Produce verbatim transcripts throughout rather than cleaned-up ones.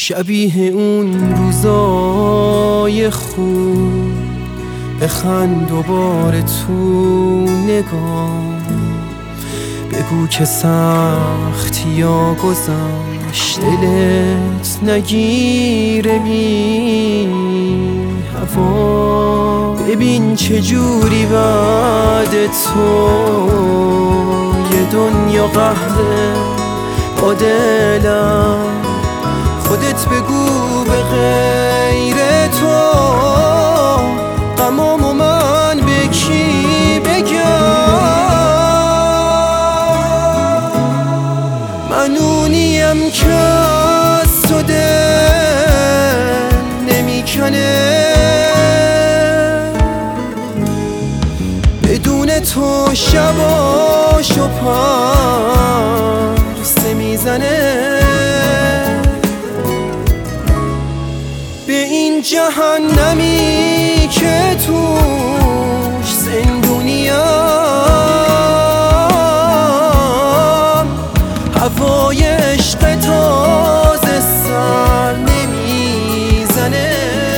شبیه اون روزای خوب، بخند دوباره تو نگاه، بگو که سختی ها گذشت، دلت نگیره بی هوا. ببین چجوری بعد تو یه دنیا قهره با دلم. خودت بگو به غیر تو غمامو من به کی بگم؟ من اونیم که از تو دل نمیکنه، بدون تو شباشو پرسه میزنه. به این جهنمی که توش زندونیم، هوای عشق تازه سر نمیزنه.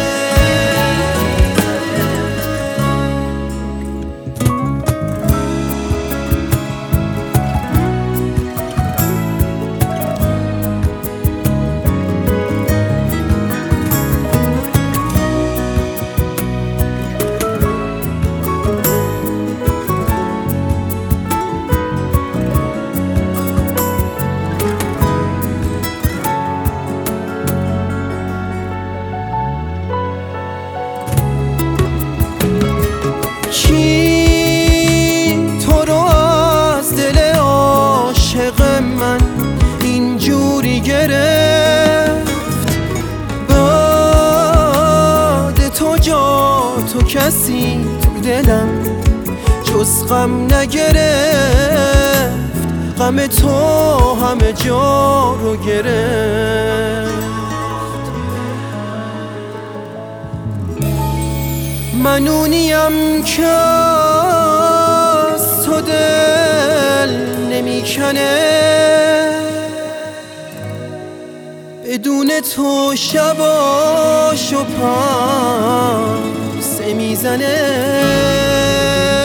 کی تو رو از دل عاشق من اینجوری گرفت؟ بعد تو جا تو کسی تو دلم جز غم نگرفت. غم تو همه جا رو گرفت. من اونیم که از تو دل نمیکنه، بدون تو شباشو پرسه میزنه.